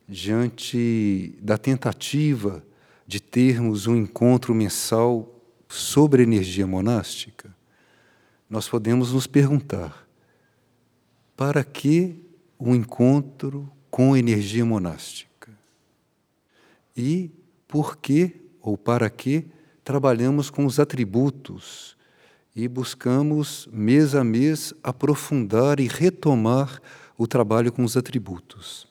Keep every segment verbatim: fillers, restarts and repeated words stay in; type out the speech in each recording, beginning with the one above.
diante da tentativa de termos um encontro mensal sobre energia monástica, nós podemos nos perguntar: para que um encontro com energia monástica? E por que ou para que trabalhamos com os atributos e buscamos, mês a mês, aprofundar e retomar o trabalho com os atributos?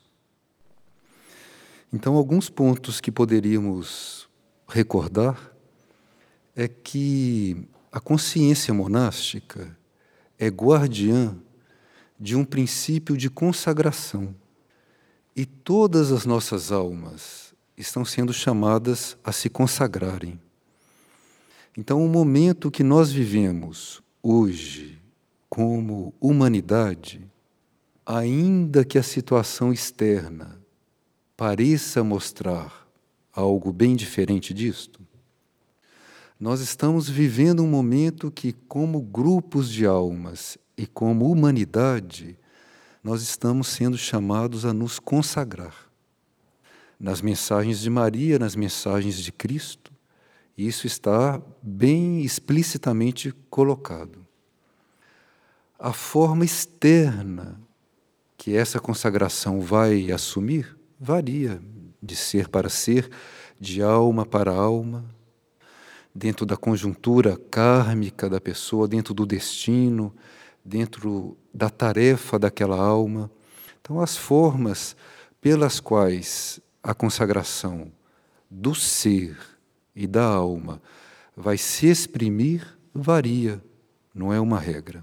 Então, alguns pontos que poderíamos recordar é que a consciência monástica é guardiã de um princípio de consagração. E todas as nossas almas estão sendo chamadas a se consagrarem. Então, o momento que nós vivemos hoje como humanidade, ainda que a situação externa pareça mostrar algo bem diferente disto, nós estamos vivendo um momento que, como grupos de almas e como humanidade, nós estamos sendo chamados a nos consagrar. Nas mensagens de Maria, nas mensagens de Cristo, isso está bem explicitamente colocado. A forma externa que essa consagração vai assumir varia de ser para ser, de alma para alma, dentro da conjuntura kármica da pessoa, dentro do destino, dentro da tarefa daquela alma. Então, as formas pelas quais a consagração do ser e da alma vai se exprimir varia, não é uma regra.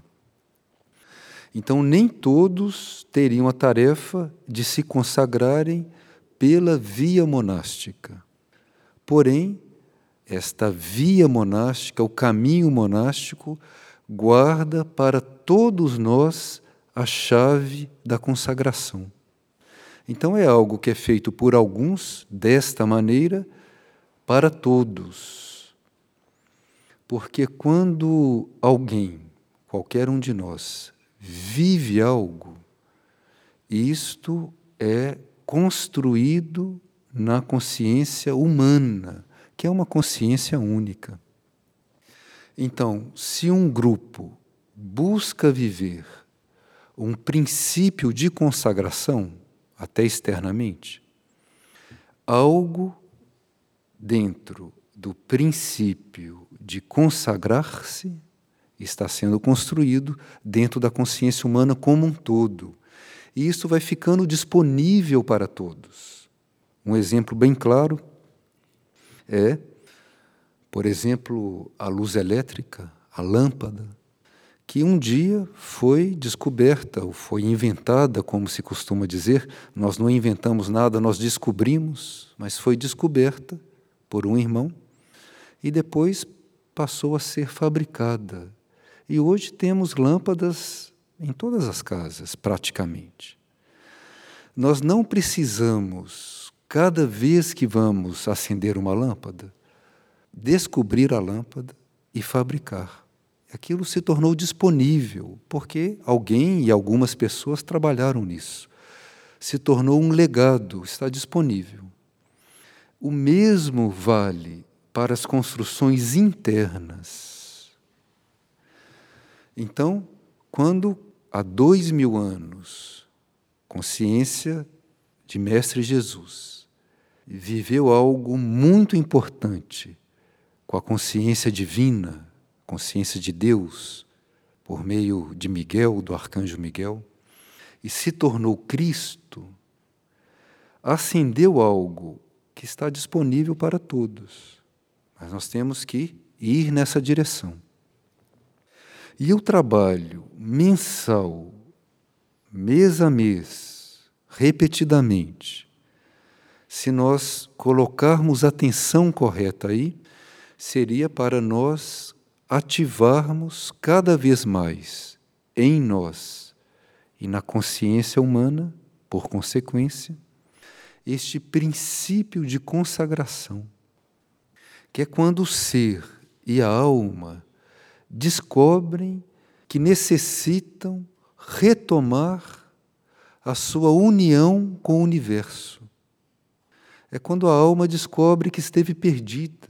Então, nem todos teriam a tarefa de se consagrarem pela via monástica. Porém, esta via monástica, o caminho monástico, guarda para todos nós a chave da consagração. Então, é algo que é feito por alguns desta maneira para todos. Porque quando alguém, qualquer um de nós, vive algo, isto é construído na consciência humana, que é uma consciência única. Então, se um grupo busca viver um princípio de consagração, até externamente, algo dentro do princípio de consagrar-se está sendo construído dentro da consciência humana como um todo. E isso vai ficando disponível para todos. Um exemplo bem claro é, por exemplo, a luz elétrica, a lâmpada, que um dia foi descoberta, ou foi inventada, como se costuma dizer. Nós não inventamos nada, nós descobrimos, mas foi descoberta por um irmão e depois passou a ser fabricada. E hoje temos lâmpadas em todas as casas, praticamente. Nós não precisamos, cada vez que vamos acender uma lâmpada, descobrir a lâmpada e fabricar. Aquilo se tornou disponível, porque alguém e algumas pessoas trabalharam nisso. Se tornou um legado, está disponível. O mesmo vale para as construções internas. Então, quando há dois mil anos, consciência de Mestre Jesus viveu algo muito importante com a consciência divina, consciência de Deus, por meio de Miguel, do arcanjo Miguel, e se tornou Cristo, acendeu algo que está disponível para todos. Mas nós temos que ir nessa direção. E o trabalho mensal, mês a mês, repetidamente, se nós colocarmos a atenção correta aí, seria para nós ativarmos cada vez mais em nós e na consciência humana, por consequência, este princípio de consagração, que é quando o ser e a alma descobrem que necessitam retomar a sua união com o universo, É quando a alma descobre que esteve perdida.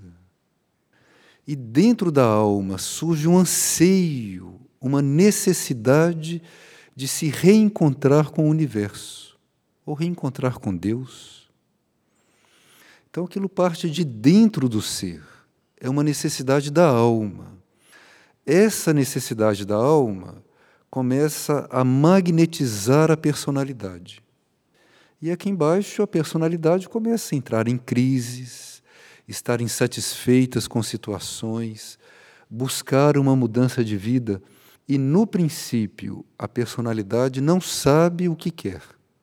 E dentro da alma surge um anseio, uma necessidade de se reencontrar com o universo, ou reencontrar com Deus. Então aquilo parte de dentro do ser, é uma necessidade da alma. Essa necessidade da alma começa a magnetizar a personalidade. E aqui embaixo a personalidade começa a entrar em crises, estar insatisfeitas com situações, buscar uma mudança de vida. E, no princípio, a personalidade não sabe o que quer.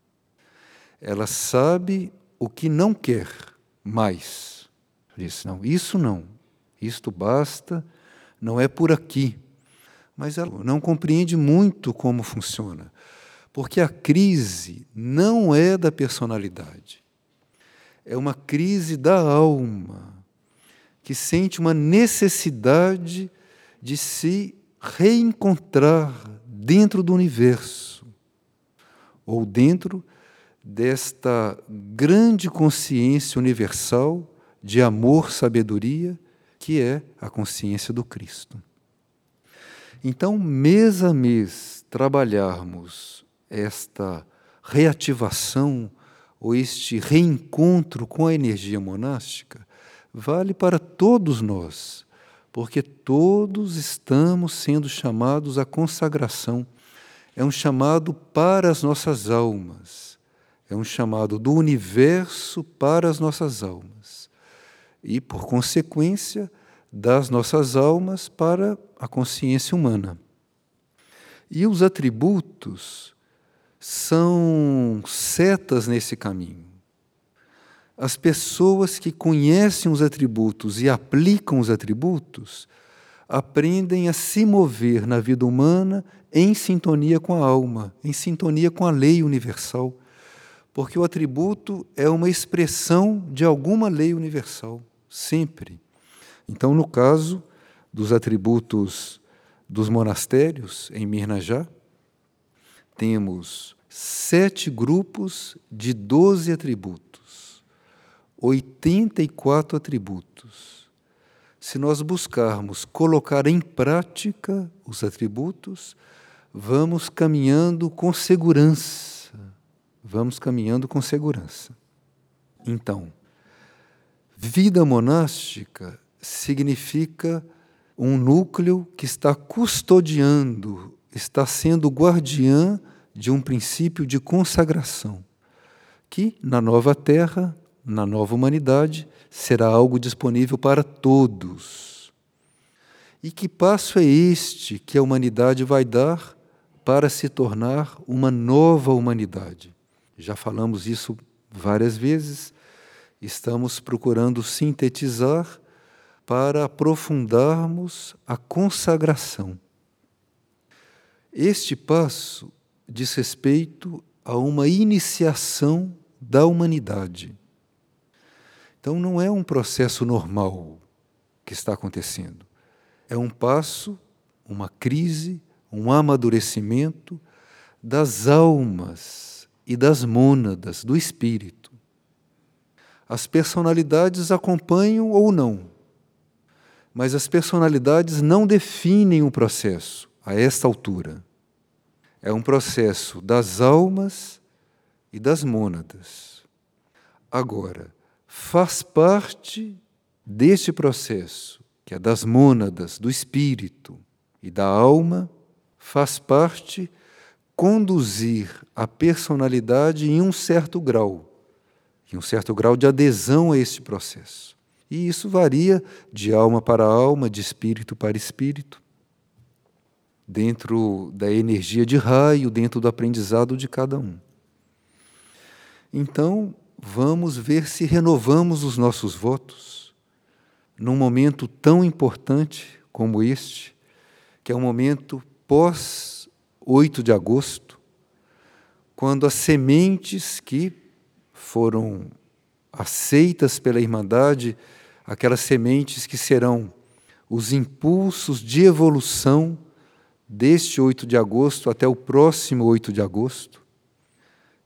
Ela sabe o que não quer mais. Diz, não, isso não, isto basta, não é por aqui. Mas ela não compreende muito como funciona. Porque a crise não é da personalidade. É uma crise da alma, que sente uma necessidade de se reencontrar dentro do universo, ou dentro desta grande consciência universal de amor, sabedoria, que é a consciência do Cristo. Então, mês a mês, trabalharmos esta reativação ou este reencontro com a energia monástica vale para todos nós, porque todos estamos sendo chamados à consagração. É um chamado para as nossas almas, é um chamado do universo para as nossas almas e, por consequência, das nossas almas para a consciência humana. E os atributos são setas nesse caminho. As pessoas que conhecem os atributos e aplicam os atributos aprendem a se mover na vida humana em sintonia com a alma, em sintonia com a lei universal, porque o atributo é uma expressão de alguma lei universal, sempre. Então, no caso dos atributos dos monastérios em Mirnajá, temos sete grupos de doze atributos, oitenta e quatro atributos. Se nós buscarmos colocar em prática os atributos, vamos caminhando com segurança. Vamos caminhando com segurança. Então, vida monástica significa um núcleo que está custodiando, está sendo guardiã de um princípio de consagração, que na nova terra, na nova humanidade, será algo disponível para todos. E que passo é este que a humanidade vai dar para se tornar uma nova humanidade? Já falamos isso várias vezes, estamos procurando sintetizar para aprofundarmos a consagração. Este passo diz respeito a uma iniciação da humanidade. Então, não é um processo normal que está acontecendo. É um passo, uma crise, um amadurecimento das almas e das mônadas, do espírito. As personalidades acompanham ou não, mas as personalidades não definem o processo a esta altura. É um processo das almas e das mônadas. Agora, faz parte deste processo, que é das mônadas, do espírito e da alma, faz parte conduzir a personalidade em um certo grau, em um certo grau de adesão a este processo. E isso varia de alma para alma, de espírito para espírito, dentro da energia de raio, dentro do aprendizado de cada um. Então, vamos ver se renovamos os nossos votos num momento tão importante como este, que é um momento pós oito de agosto, quando as sementes que foram aceitas pela Irmandade, aquelas sementes que serão os impulsos de evolução deste oito de agosto até o próximo oito de agosto,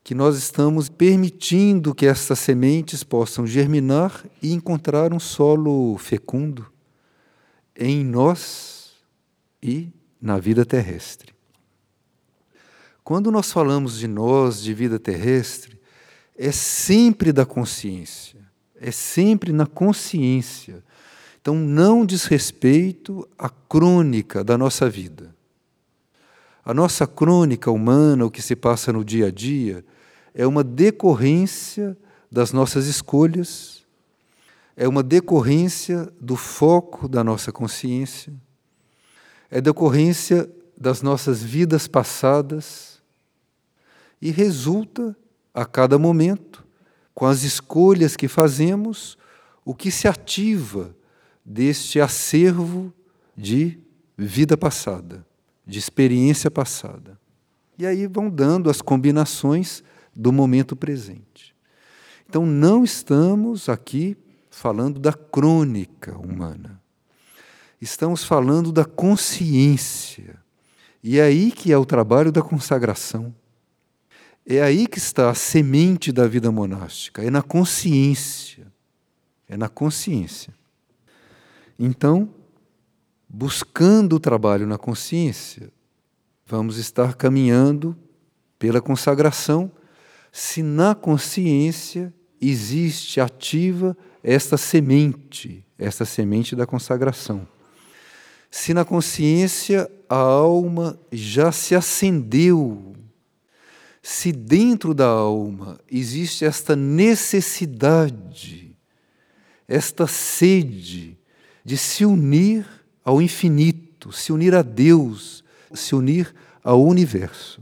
que nós estamos permitindo que essas sementes possam germinar e encontrar um solo fecundo em nós e na vida terrestre. Quando nós falamos de nós, de vida terrestre, é sempre da consciência, é sempre na consciência. Então, não diz respeito à crônica da nossa vida. A nossa crônica humana, o que se passa no dia a dia, é uma decorrência das nossas escolhas, é uma decorrência do foco da nossa consciência, é decorrência das nossas vidas passadas e resulta, a cada momento, com as escolhas que fazemos, o que se ativa deste acervo de vida passada, de experiência passada. E aí vão dando as combinações do momento presente. Então, não estamos aqui falando da crônica humana. Estamos falando da consciência. E é aí que é o trabalho da consagração. É aí que está a semente da vida monástica, é na consciência. É na consciência. Então, buscando o trabalho na consciência, vamos estar caminhando pela consagração, se na consciência existe ativa esta semente, esta semente da consagração. Se na consciência a alma já se acendeu, se dentro da alma existe esta necessidade, esta sede de se unir ao infinito, se unir a Deus, se unir ao universo.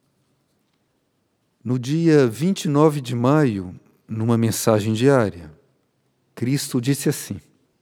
No dia vinte e nove de maio, numa mensagem diária, Cristo disse assim: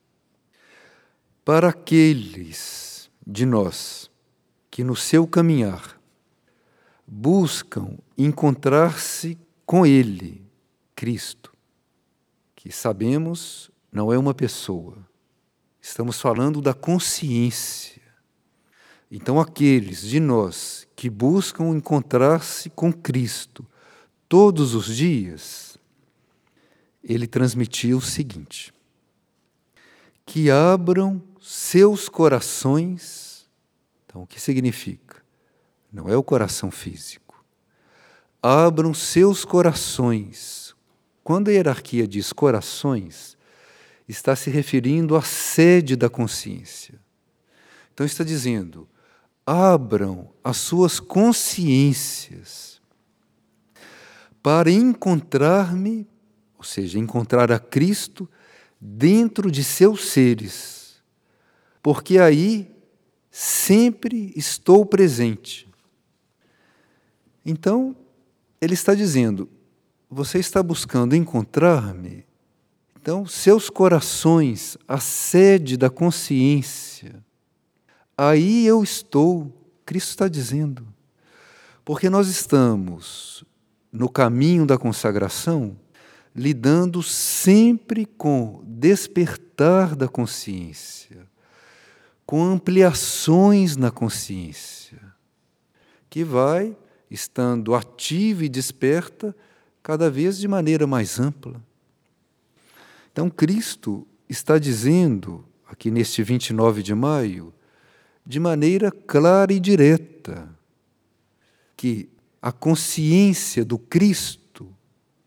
para aqueles de nós que no seu caminhar buscam encontrar-se com Ele, Cristo, que sabemos não é uma pessoa, estamos falando da consciência. Então, aqueles de nós que buscam encontrar-se com Cristo todos os dias, ele transmitiu o seguinte: que abram seus corações. Então, o que significa? Não é o coração físico. Abram seus corações. Quando a hierarquia diz corações, está se referindo à sede da consciência. Então, está dizendo: abram as suas consciências para encontrar-me, ou seja, encontrar a Cristo dentro de seus seres, porque aí sempre estou presente. Então, ele está dizendo: você está buscando encontrar-me, então seus corações, a sede da consciência, aí eu estou, Cristo está dizendo, porque nós estamos no caminho da consagração, lidando sempre com despertar da consciência, com ampliações na consciência, que vai estando ativa e desperta cada vez de maneira mais ampla. Então, Cristo está dizendo, aqui neste vinte e nove de maio, de maneira clara e direta, que a consciência do Cristo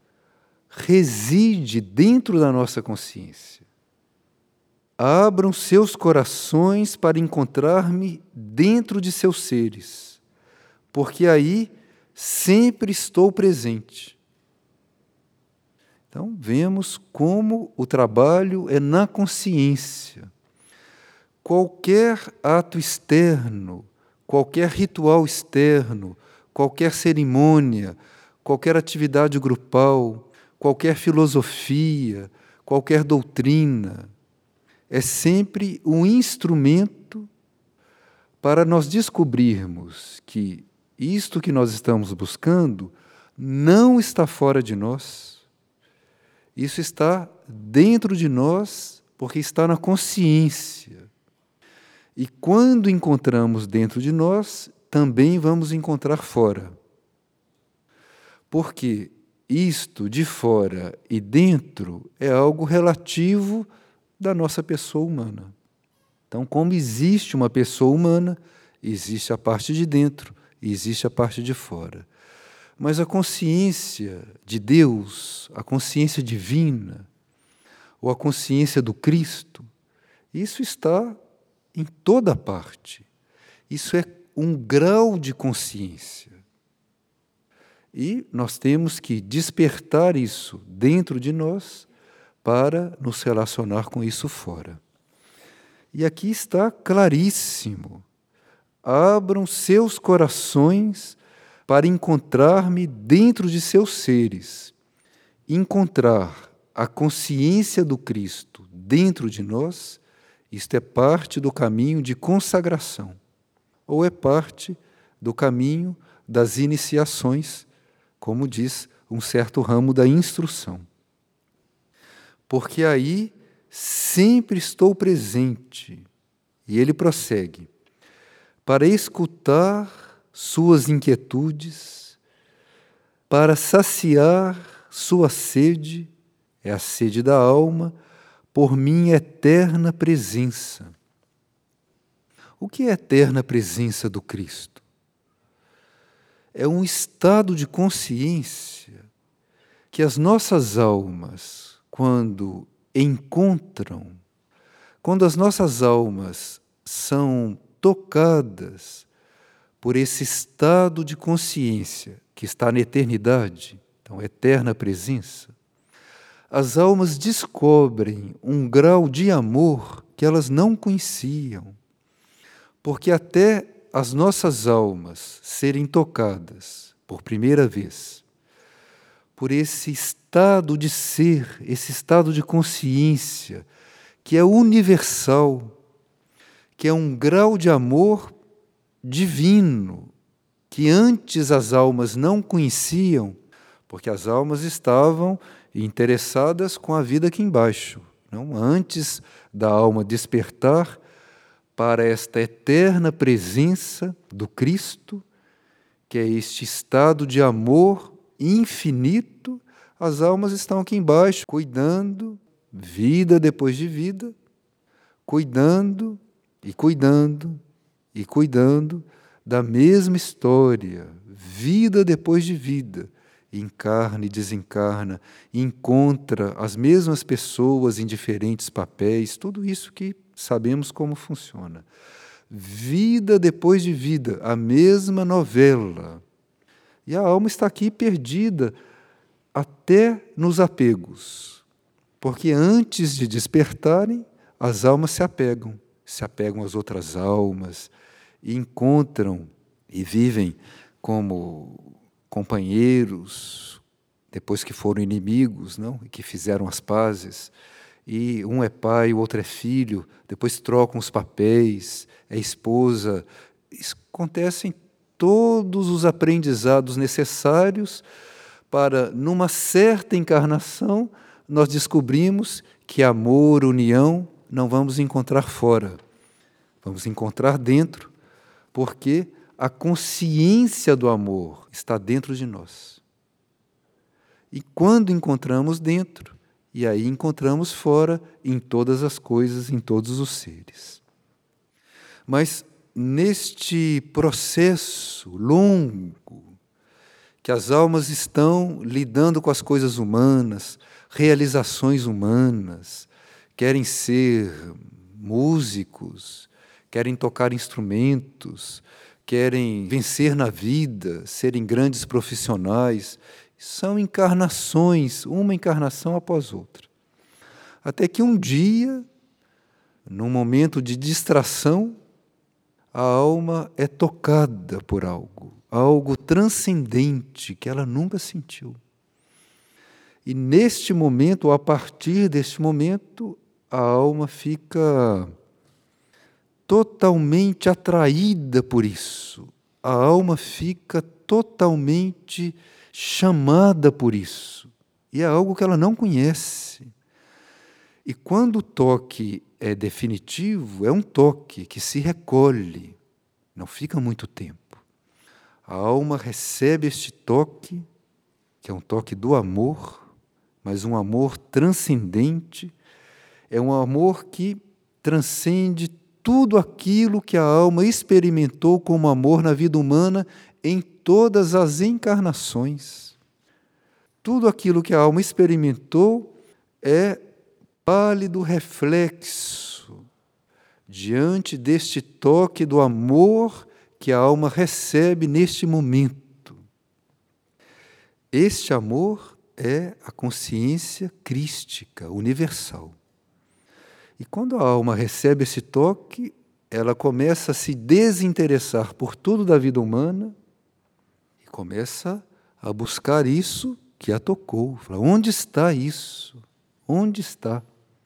reside dentro da nossa consciência. Abram seus corações para encontrar-me dentro de seus seres, porque aí sempre estou presente. Então, vemos como o trabalho é na consciência. Qualquer ato externo, qualquer ritual externo, qualquer cerimônia, qualquer atividade grupal, qualquer filosofia, qualquer doutrina, é sempre um instrumento para nós descobrirmos que isto que nós estamos buscando não está fora de nós. Isso está dentro de nós, porque está na consciência. E quando encontramos dentro de nós, também vamos encontrar fora. Porque isto de fora e dentro é algo relativo da nossa pessoa humana. Então, como existe uma pessoa humana, existe a parte de dentro e existe a parte de fora. Mas a consciência de Deus, a consciência divina, ou a consciência do Cristo, isso está em toda parte. Isso é um grau de consciência. E nós temos que despertar isso dentro de nós para nos relacionar com isso fora. E aqui está claríssimo. Abram seus corações para encontrar-me dentro de seus seres. Encontrar a consciência do Cristo dentro de nós, isto é parte do caminho de consagração, ou é parte do caminho das iniciações, como diz um certo ramo da instrução. Porque aí sempre estou presente. E ele prossegue, para escutar suas inquietudes, para saciar sua sede, é a sede da alma, por minha eterna presença. O que é a eterna presença do Cristo? É um estado de consciência que as nossas almas, quando encontram, quando as nossas almas são tocadas por esse estado de consciência que está na eternidade, então, eterna presença, as almas descobrem um grau de amor que elas não conheciam, porque até as nossas almas serem tocadas por primeira vez por esse estado de ser, esse estado de consciência que é universal, que é um grau de amor divino, que antes as almas não conheciam, porque as almas estavam interessadas com a vida aqui embaixo, não? Antes da alma despertar para esta eterna presença do Cristo, que é este estado de amor infinito, as almas estão aqui embaixo, cuidando, vida depois de vida, cuidando e cuidando e cuidando da mesma história, vida depois de vida, encarna e desencarna, encontra as mesmas pessoas em diferentes papéis, tudo isso que sabemos como funciona. Vida depois de vida, a mesma novela. E a alma está aqui perdida até nos apegos, porque antes de despertarem, as almas se apegam, se apegam às outras almas e encontram e vivem como companheiros, depois que foram inimigos, não? E que fizeram as pazes, e um é pai, o outro é filho, depois trocam os papéis, é esposa. Isso acontece em todos os aprendizados necessários para, numa certa encarnação, nós descobrimos que amor, união, não vamos encontrar fora, vamos encontrar dentro, porque a consciência do amor está dentro de nós. E quando encontramos dentro, e aí encontramos fora, em todas as coisas, em todos os seres. Mas neste processo longo, que as almas estão lidando com as coisas humanas, realizações humanas, querem ser músicos, querem tocar instrumentos, querem vencer na vida, serem grandes profissionais, são encarnações, uma encarnação após outra. Até que um dia, num momento de distração, a alma é tocada por algo, algo transcendente que ela nunca sentiu. E neste momento, ou a partir deste momento, a alma fica totalmente atraída por isso. A alma fica totalmente chamada por isso. E é algo que ela não conhece. E quando o toque é definitivo, é um toque que se recolhe, não fica muito tempo. A alma recebe este toque que é um toque do amor, mas um amor transcendente, é um amor que transcende tudo aquilo que a alma experimentou como amor na vida humana em todas as encarnações. Tudo aquilo que a alma experimentou é pálido reflexo diante deste toque do amor que a alma recebe neste momento. Este amor é a consciência crística, universal. E quando a alma recebe esse toque, ela começa a se desinteressar por tudo da vida humana e começa a buscar isso que a tocou. Fala, onde está isso? Onde está?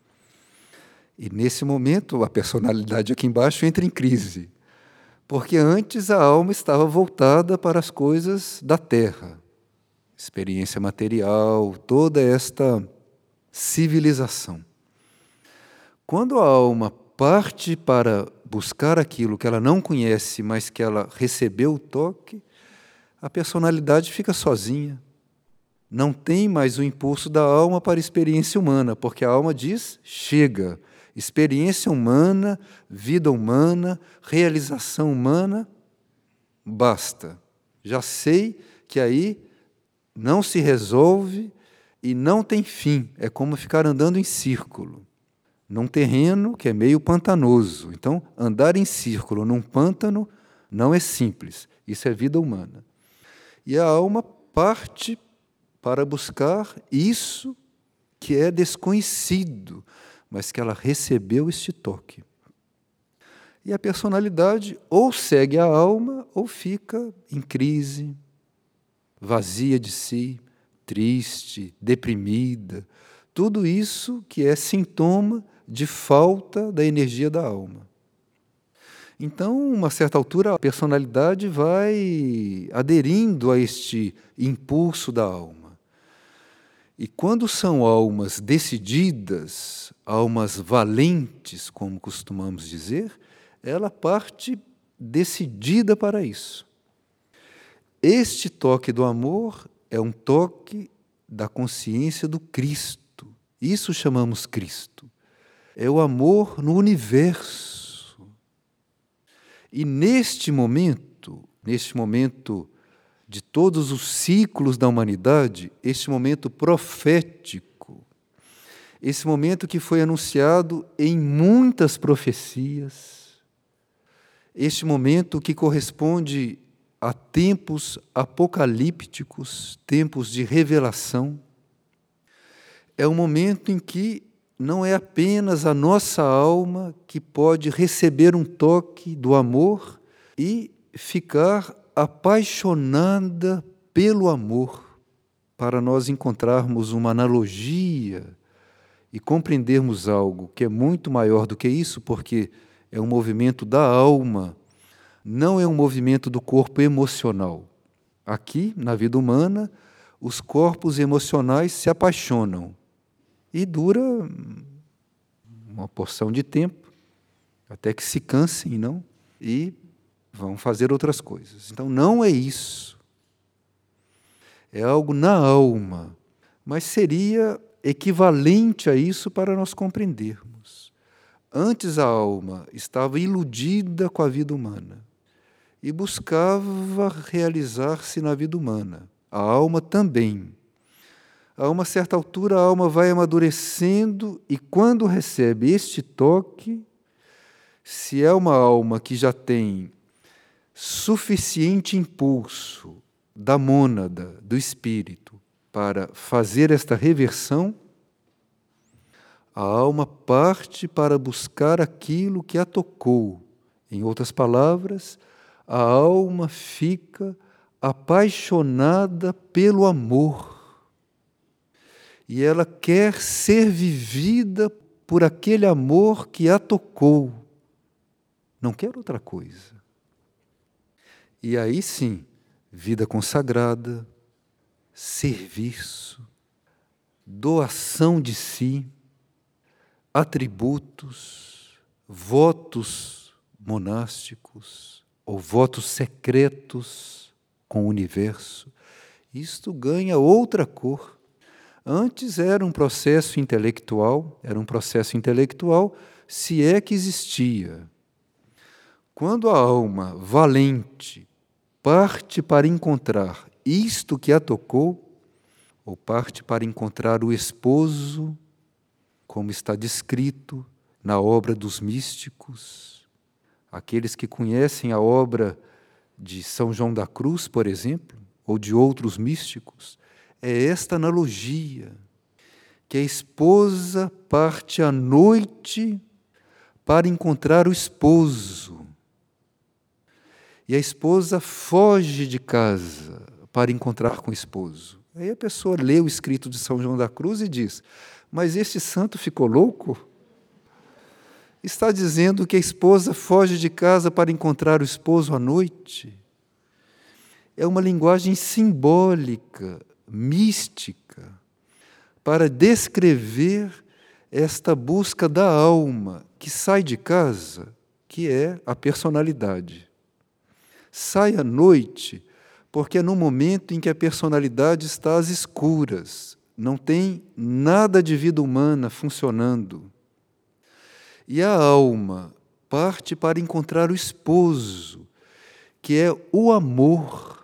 E nesse momento, a personalidade aqui embaixo entra em crise, porque antes a alma estava voltada para as coisas da terra, experiência material, toda esta civilização. Quando a alma parte para buscar aquilo que ela não conhece, mas que ela recebeu o toque, a personalidade fica sozinha. Não tem mais o impulso da alma para a experiência humana, porque a alma diz, chega, experiência humana, vida humana, realização humana, basta. Já sei que aí não se resolve e não tem fim, é como ficar andando em círculo. Num terreno que é meio pantanoso. Então, andar em círculo num pântano não é simples. Isso é vida humana. E a alma parte para buscar isso que é desconhecido, mas que ela recebeu este toque. E a personalidade ou segue a alma ou fica em crise, vazia de si, triste, deprimida. Tudo isso que é sintoma de falta da energia da alma. Então, a uma certa altura, a personalidade vai aderindo a este impulso da alma. E quando são almas decididas, almas valentes, como costumamos dizer, ela parte decidida para isso. Este toque do amor é um toque da consciência do Cristo. Isso chamamos Cristo. É o amor no universo. E neste momento, neste momento de todos os ciclos da humanidade, este momento profético, esse momento que foi anunciado em muitas profecias, este momento que corresponde a tempos apocalípticos, tempos de revelação, é um momento em que não é apenas a nossa alma que pode receber um toque do amor e ficar apaixonada pelo amor, para nós encontrarmos uma analogia e compreendermos algo que é muito maior do que isso, porque é um movimento da alma, não é um movimento do corpo emocional. Aqui, na vida humana, os corpos emocionais se apaixonam. E dura uma porção de tempo, até que se cansem, não? E vão fazer outras coisas. Então, não é isso. É algo na alma, mas seria equivalente a isso para nós compreendermos. Antes a alma estava iludida com a vida humana e buscava realizar-se na vida humana. A alma também. A uma certa altura, a alma vai amadurecendo e, quando recebe este toque, se é uma alma que já tem suficiente impulso da mônada, do espírito, para fazer esta reversão, a alma parte para buscar aquilo que a tocou. Em outras palavras, a alma fica apaixonada pelo amor. E ela quer ser vivida por aquele amor que a tocou. Não quer outra coisa. E aí sim, vida consagrada, serviço, doação de si, atributos, votos monásticos ou votos secretos com o universo. Isto ganha outra cor. Antes era um processo intelectual, era um processo intelectual, se é que existia. Quando a alma valente parte para encontrar isto que a tocou, ou parte para encontrar o esposo, como está descrito na obra dos místicos, aqueles que conhecem a obra de São João da Cruz, por exemplo, ou de outros místicos, é esta analogia, que a esposa parte à noite para encontrar o esposo. E a esposa foge de casa para encontrar com o esposo. Aí a pessoa lê o escrito de São João da Cruz e diz: mas este santo ficou louco? Está dizendo que a esposa foge de casa para encontrar o esposo à noite? É uma linguagem simbólica, mística, para descrever esta busca da alma que sai de casa, que é a personalidade. Sai à noite porque é no momento em que a personalidade está às escuras, não tem nada de vida humana funcionando. E a alma parte para encontrar o esposo, que é o amor.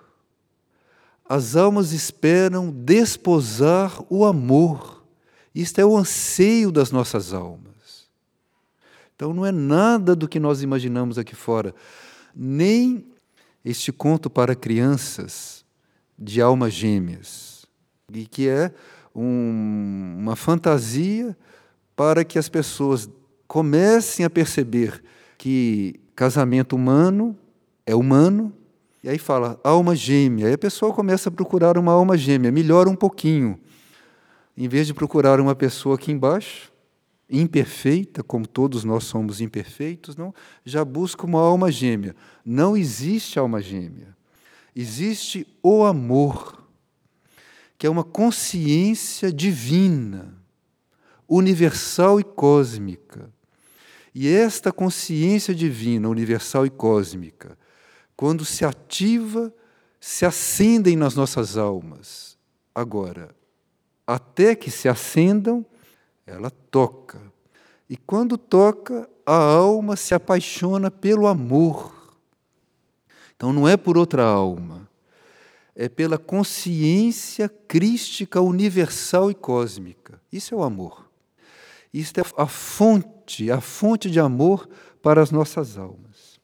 As almas esperam desposar o amor. Isto é o anseio das nossas almas. Então não é nada do que nós imaginamos aqui fora, nem este conto para crianças de almas gêmeas, e que é um, uma fantasia para que as pessoas comecem a perceber que casamento humano é humano, e aí fala alma gêmea, aí a pessoa começa a procurar uma alma gêmea, melhora um pouquinho, em vez de procurar uma pessoa aqui embaixo, imperfeita, como todos nós somos imperfeitos, não, já busca uma alma gêmea. Não existe alma gêmea. Existe o amor, que é uma consciência divina, universal e cósmica. E esta consciência divina, universal e cósmica, quando se ativa, se acendem nas nossas almas. Agora, até que se acendam, ela toca. E quando toca, a alma se apaixona pelo amor. Então não é por outra alma, é pela consciência crística universal e cósmica. Isso é o amor. Isso é a fonte, a fonte de amor para as nossas almas.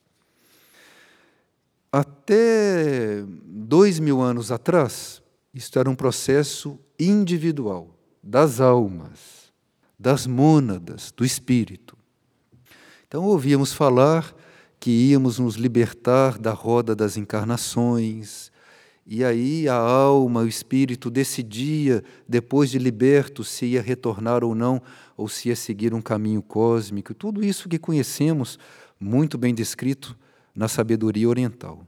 Até dois mil anos atrás, isto era um processo individual, das almas, das mônadas, do espírito. Então ouvíamos falar que íamos nos libertar da roda das encarnações, e aí a alma, o espírito decidia, depois de liberto, se ia retornar ou não, ou se ia seguir um caminho cósmico. Tudo isso que conhecemos, muito bem descrito na sabedoria oriental.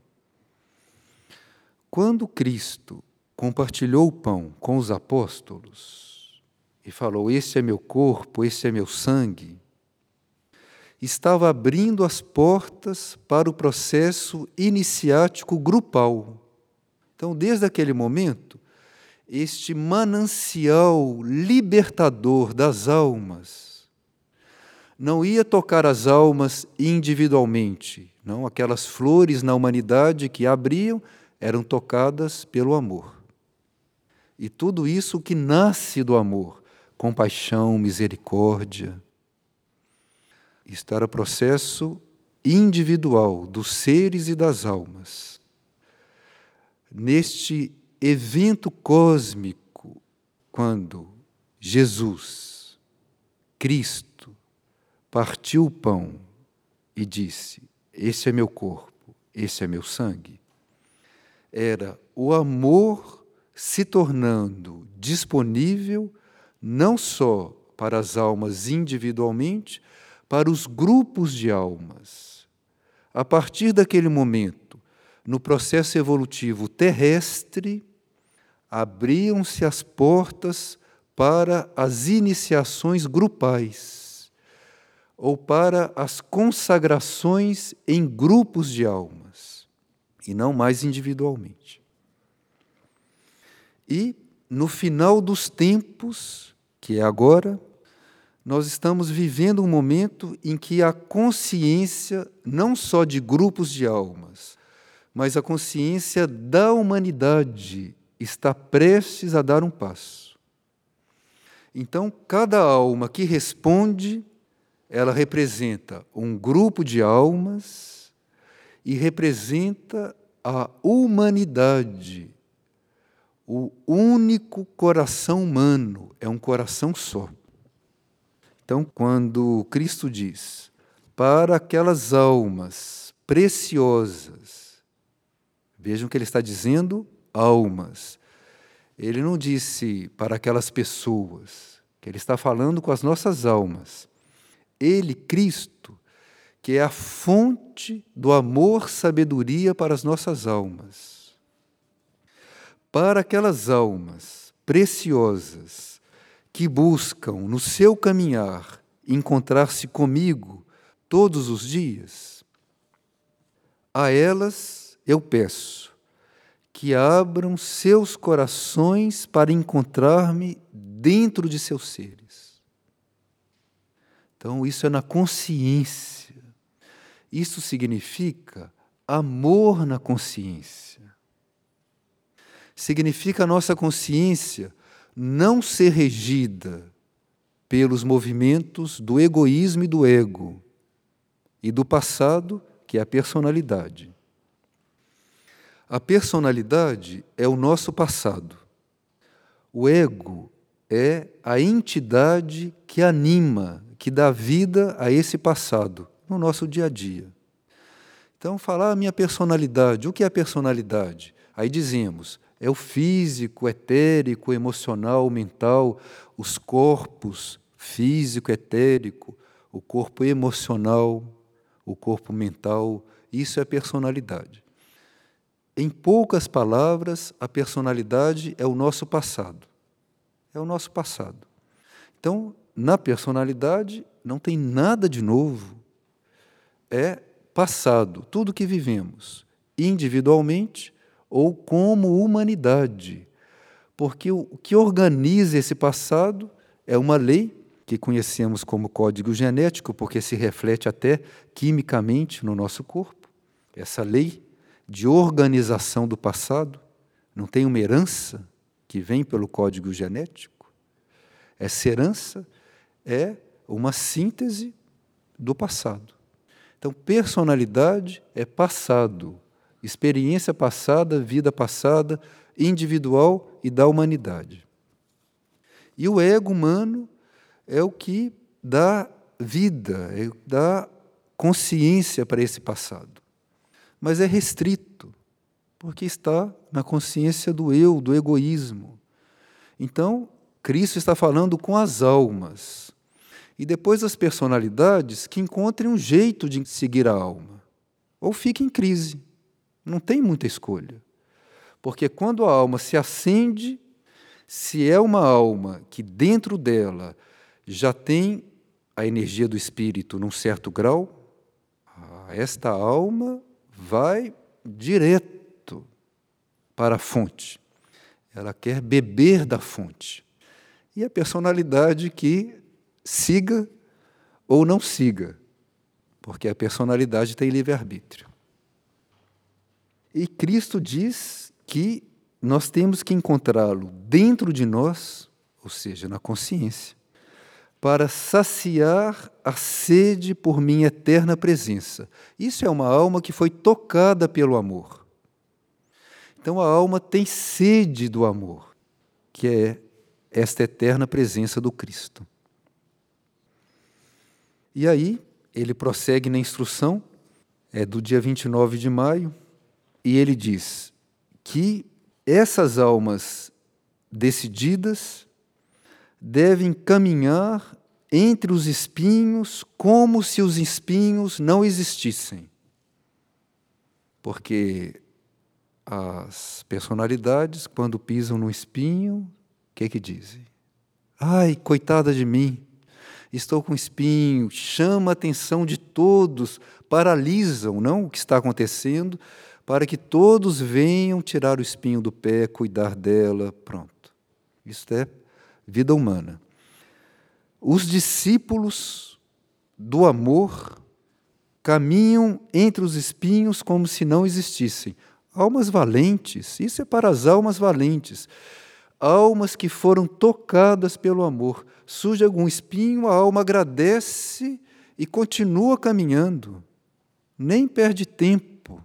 Quando Cristo compartilhou o pão com os apóstolos e falou: este é meu corpo, este é meu sangue, estava abrindo as portas para o processo iniciático grupal. Então, desde aquele momento, este manancial libertador das almas não ia tocar as almas individualmente, não, aquelas flores na humanidade que abriam eram tocadas pelo amor. E tudo isso que nasce do amor, compaixão, misericórdia. Isto era processo individual dos seres e das almas. Neste evento cósmico, quando Jesus, Cristo, partiu o pão e disse: este é meu corpo, este é meu sangue, era o amor se tornando disponível não só para as almas individualmente, para os grupos de almas. A partir daquele momento, no processo evolutivo terrestre, abriam-se as portas para as iniciações grupais, ou para as consagrações em grupos de almas, e não mais individualmente. E, no final dos tempos, que é agora, nós estamos vivendo um momento em que a consciência, não só de grupos de almas, mas a consciência da humanidade está prestes a dar um passo. Então, cada alma que responde, ela representa um grupo de almas e representa a humanidade. O único coração humano é um coração só. Então, quando Cristo diz, para aquelas almas preciosas, vejam que ele está dizendo almas. Ele não disse para aquelas pessoas, que ele está falando com as nossas almas. Ele, Cristo, que é a fonte do amor, sabedoria para as nossas almas. Para aquelas almas preciosas, que buscam, no seu caminhar, encontrar-se comigo todos os dias, a elas eu peço que abram seus corações para encontrar-me dentro de seus seres. Então, isso é na consciência. Isso significa amor na consciência. Significa a nossa consciência não ser regida pelos movimentos do egoísmo e do ego, e do passado, que é a personalidade. A personalidade é o nosso passado. O ego é a entidade que anima, que dá vida a esse passado, no nosso dia a dia. Então, falar a minha personalidade, o que é a personalidade? Aí dizemos, é o físico, etérico, emocional, mental, os corpos físico, etérico, o corpo emocional, o corpo mental, isso é personalidade. Em poucas palavras, a personalidade é o nosso passado. É o nosso passado. Então, na personalidade, não tem nada de novo. É passado, tudo que vivemos, individualmente ou como humanidade. Porque o que organiza esse passado é uma lei que conhecemos como código genético, porque se reflete até quimicamente no nosso corpo. Essa lei de organização do passado não tem uma herança que vem pelo código genético? Essa herança é uma síntese do passado. Então, personalidade é passado, experiência passada, vida passada, individual e da humanidade. E o ego humano é o que dá vida, é o que dá consciência para esse passado. Mas é restrito, porque está na consciência do eu, do egoísmo. Então, Cristo está falando com as almas. E depois as personalidades que encontrem um jeito de seguir a alma. Ou fiquem em crise. Não tem muita escolha. Porque quando a alma se acende, se é uma alma que dentro dela já tem a energia do espírito num certo grau, esta alma vai direto para a fonte. Ela quer beber da fonte. E a personalidade que siga ou não siga, porque a personalidade tem livre-arbítrio. E Cristo diz que nós temos que encontrá-lo dentro de nós, ou seja, na consciência, para saciar a sede por minha eterna presença. Isso é uma alma que foi tocada pelo amor. Então a alma tem sede do amor, que é esta eterna presença do Cristo. E aí, ele prossegue na instrução, é do dia vinte e nove de maio, e ele diz que essas almas decididas devem caminhar entre os espinhos como se os espinhos não existissem. Porque as personalidades, quando pisam no espinho, o que que dizem? Ai, coitada de mim! Estou com espinho, chama a atenção de todos, paralisam não, o que está acontecendo, para que todos venham tirar o espinho do pé, cuidar dela, pronto. Isso é vida humana. Os discípulos do amor caminham entre os espinhos como se não existissem. Almas valentes, isso é para as almas valentes. Almas que foram tocadas pelo amor. Surge algum espinho, a alma agradece e continua caminhando. Nem perde tempo.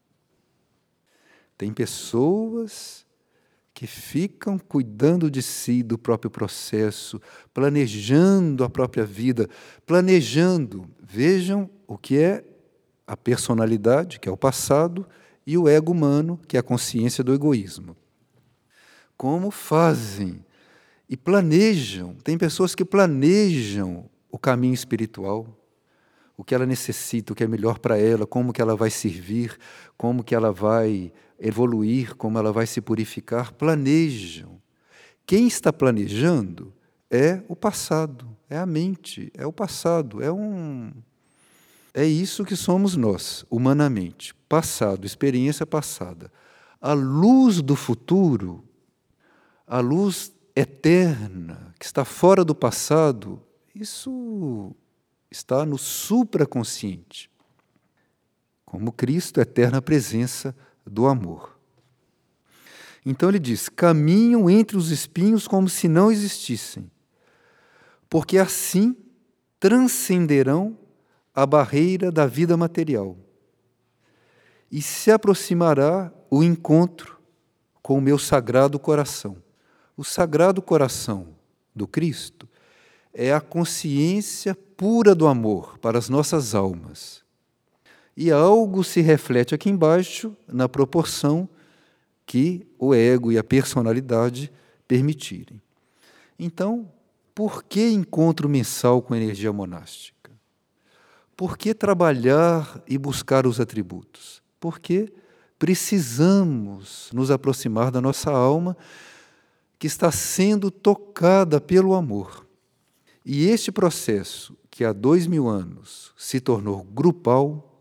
Tem pessoas que ficam cuidando de si, do próprio processo, planejando a própria vida, planejando. Vejam o que é a personalidade, que é o passado, e o ego humano, que é a consciência do egoísmo. Como fazem e planejam. Tem pessoas que planejam o caminho espiritual, o que ela necessita, o que é melhor para ela, como que ela vai servir, como que ela vai evoluir, como ela vai se purificar. Planejam. Quem está planejando é o passado, é a mente, é o passado, é um... É isso que somos nós, humanamente. Passado, experiência passada. A luz do futuro, a luz eterna, que está fora do passado, isso está no supraconsciente. Como Cristo, eterna presença do amor. Então ele diz, caminham entre os espinhos como se não existissem, porque assim transcenderão a barreira da vida material e se aproximará o encontro com o meu sagrado coração. O sagrado coração do Cristo é a consciência pura do amor para as nossas almas. E algo se reflete aqui embaixo na proporção que o ego e a personalidade permitirem. Então, por que encontro mensal com energia monástica? Por que trabalhar e buscar os atributos? Porque precisamos nos aproximar da nossa alma que está sendo tocada pelo amor. E este processo, que há dois mil anos se tornou grupal,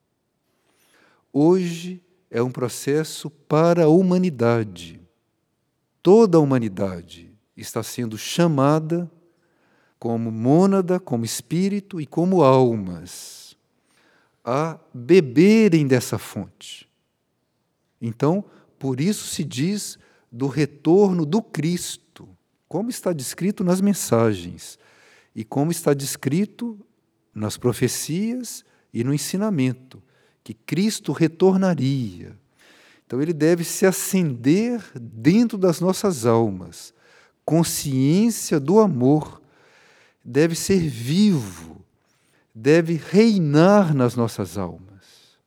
hoje é um processo para a humanidade. Toda a humanidade está sendo chamada como mônada, como espírito e como almas, a beberem dessa fonte. Então, por isso se diz do retorno do Cristo, como está descrito nas mensagens, e como está descrito nas profecias e no ensinamento, que Cristo retornaria. Então, ele deve se acender dentro das nossas almas, consciência do amor, deve ser vivo, deve reinar nas nossas almas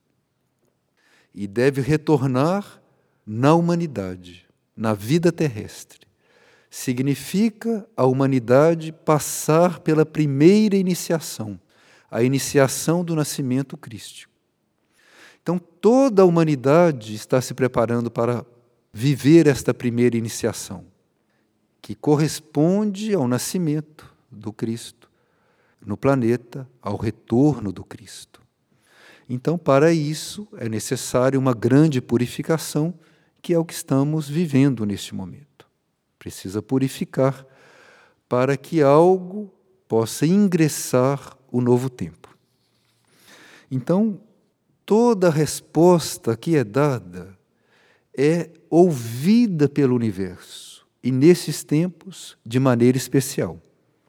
e deve retornar na humanidade, na vida terrestre. Significa a humanidade passar pela primeira iniciação, a iniciação do nascimento crístico. Então, toda a humanidade está se preparando para viver esta primeira iniciação, que corresponde ao nascimento do Cristo no planeta, ao retorno do Cristo. Então, para isso, é necessário uma grande purificação, que é o que estamos vivendo neste momento. Precisa purificar para que algo possa ingressar o novo tempo. Então, toda resposta que é dada é ouvida pelo universo, e nesses tempos, de maneira especial.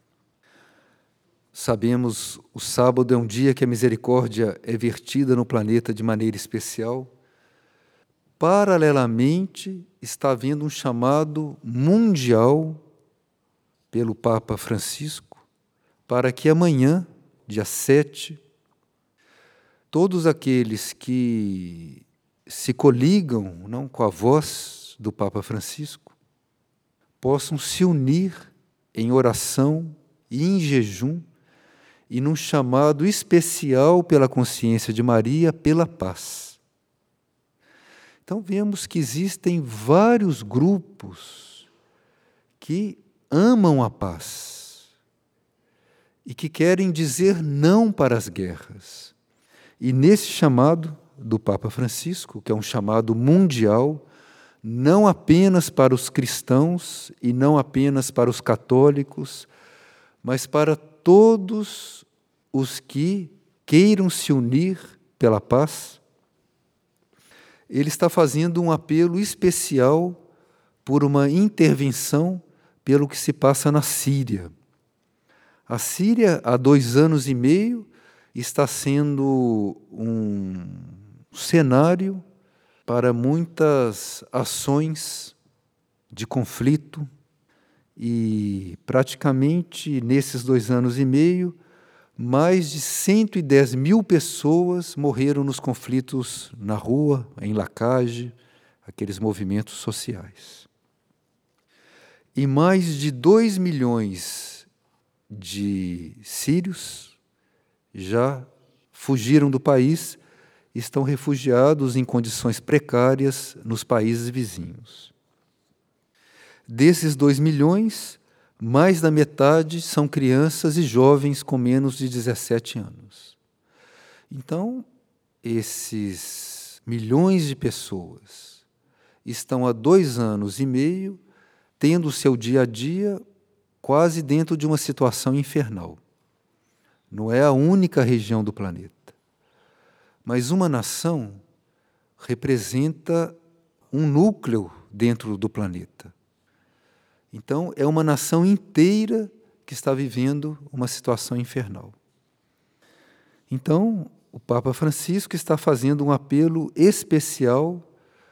Sabemos, o sábado é um dia que a misericórdia é vertida no planeta de maneira especial. Paralelamente, está havendo um chamado mundial pelo Papa Francisco para que amanhã, dia sete, todos aqueles que se coligam não, com a voz do Papa Francisco possam se unir em oração e em jejum e num chamado especial pela consciência de Maria, pela paz. Então, vemos que existem vários grupos que amam a paz e que querem dizer não para as guerras. E nesse chamado do Papa Francisco, que é um chamado mundial, não apenas para os cristãos e não apenas para os católicos, mas para todos os que queiram se unir pela paz. Ele está fazendo um apelo especial por uma intervenção pelo que se passa na Síria. A Síria, há dois anos e meio, está sendo um cenário para muitas ações de conflito e, praticamente, nesses dois anos e meio, mais de cento e dez mil pessoas morreram nos conflitos na rua, em Lacage, aqueles movimentos sociais. E mais de dois milhões de sírios já fugiram do país e estão refugiados em condições precárias nos países vizinhos. Desses dois milhões, mais da metade são crianças e jovens com menos de dezessete anos. Então, esses milhões de pessoas estão há dois anos e meio tendo o seu dia a dia quase dentro de uma situação infernal. Não é a única região do planeta. Mas uma nação representa um núcleo dentro do planeta. Então, é uma nação inteira que está vivendo uma situação infernal. Então, o Papa Francisco está fazendo um apelo especial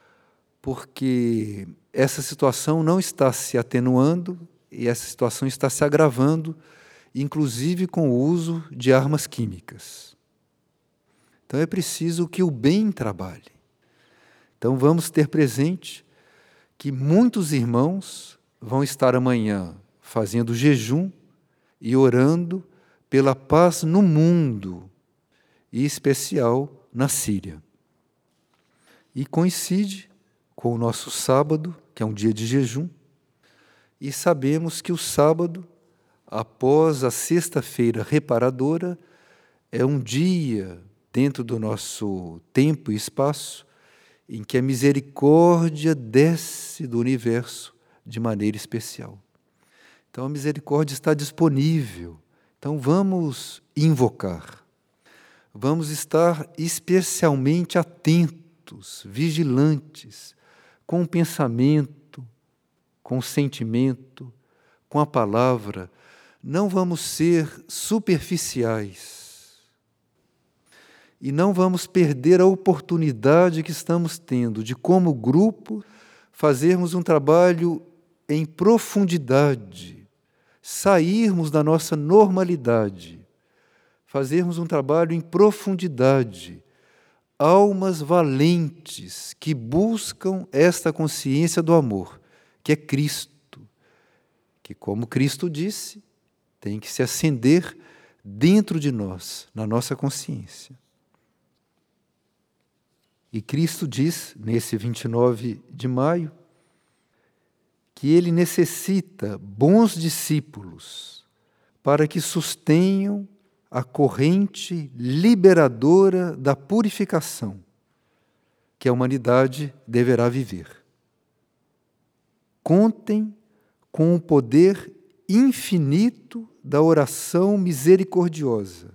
porque essa situação não está se atenuando e essa situação está se agravando, inclusive com o uso de armas químicas. Então, é preciso que o bem trabalhe. Então, vamos ter presente que muitos irmãos vão estar amanhã fazendo jejum e orando pela paz no mundo, e em especial na Síria. E coincide com o nosso sábado, que é um dia de jejum, e sabemos que o sábado, após a sexta-feira reparadora, é um dia dentro do nosso tempo e espaço em que a misericórdia desce do universo de maneira especial. Então, a misericórdia está disponível. Então, vamos invocar. Vamos estar especialmente atentos, vigilantes, com o pensamento, com o sentimento, com a palavra. Não vamos ser superficiais. E não vamos perder a oportunidade que estamos tendo de, como grupo, fazermos um trabalho em profundidade, sairmos da nossa normalidade, fazermos um trabalho em profundidade, almas valentes que buscam esta consciência do amor, que é Cristo, que, como Cristo disse, tem que se acender dentro de nós, na nossa consciência. E Cristo diz, nesse vinte e nove de maio, que Ele necessita bons discípulos para que sustenham a corrente liberadora da purificação que a humanidade deverá viver. Contem com o poder infinito da oração misericordiosa.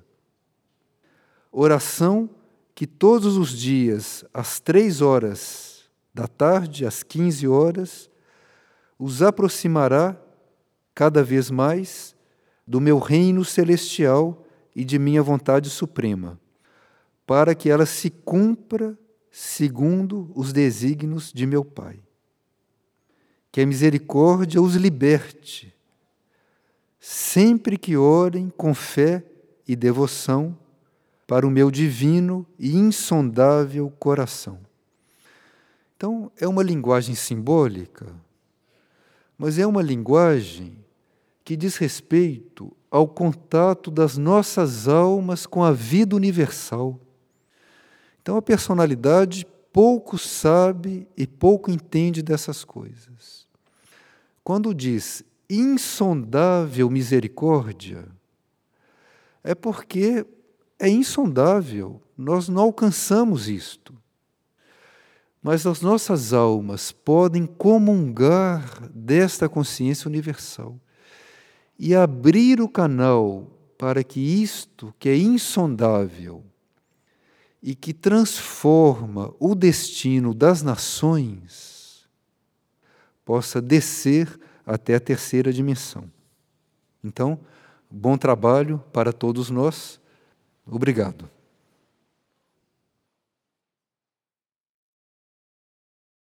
Oração que todos os dias, às três horas da tarde, às quinze horas, os aproximará cada vez mais do meu reino celestial e de minha vontade suprema, para que ela se cumpra segundo os desígnios de meu Pai. Que a misericórdia os liberte, sempre que orem com fé e devoção para o meu divino e insondável coração. Então, é uma linguagem simbólica, mas é uma linguagem que diz respeito ao contato das nossas almas com a vida universal. Então, a personalidade pouco sabe e pouco entende dessas coisas. Quando diz insondável misericórdia, é porque é insondável, nós não alcançamos isto. Mas as nossas almas podem comungar desta consciência universal e abrir o canal para que isto, que é insondável e que transforma o destino das nações, possa descer até a terceira dimensão. Então, bom trabalho para todos nós. Obrigado.